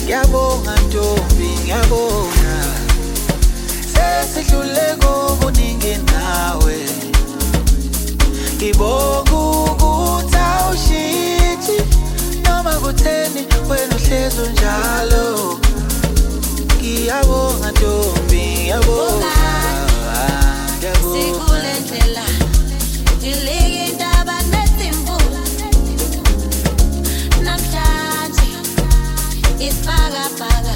Ngiyabonga Ntombi, ngiyabonga. Sesidlule kokuningi nawe. Ngibonga ukuthi awushithi noma kutheni wena uhlezi unjalo. Ngiyabonga Ntombi, ngiyabonga. Sikulendlela dilike indaba nesimvula namhlanje isibhakabhaka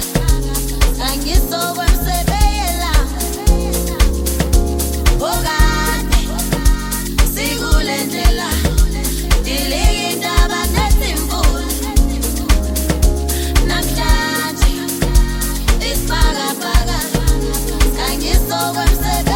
angisokwemsebeyela okade sikulendlela dilike indaba nesimvula namhlanje isibhakabhaka angisokwemsebeyela.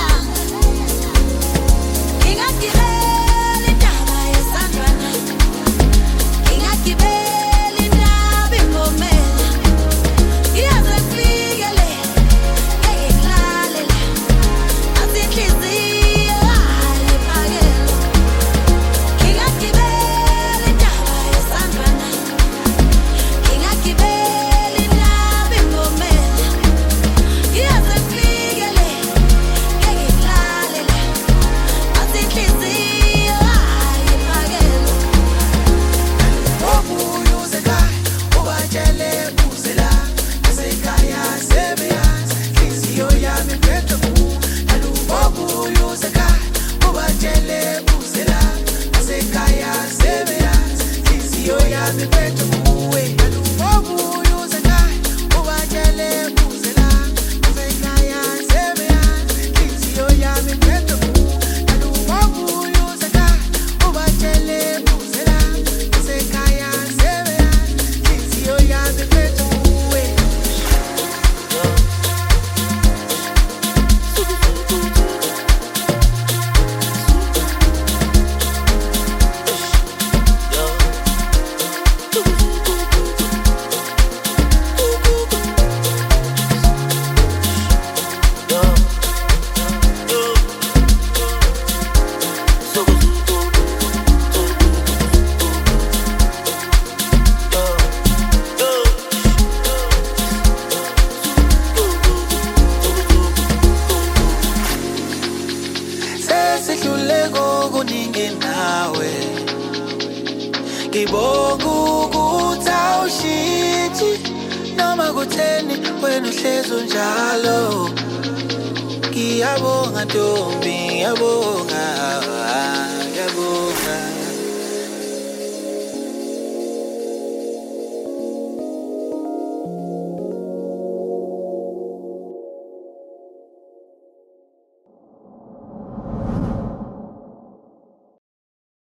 Ngibonga ukuthi awushithi noma kutheni wena uhlezi unjalo. Ngiyabonga Ntombi, ngiyabonga.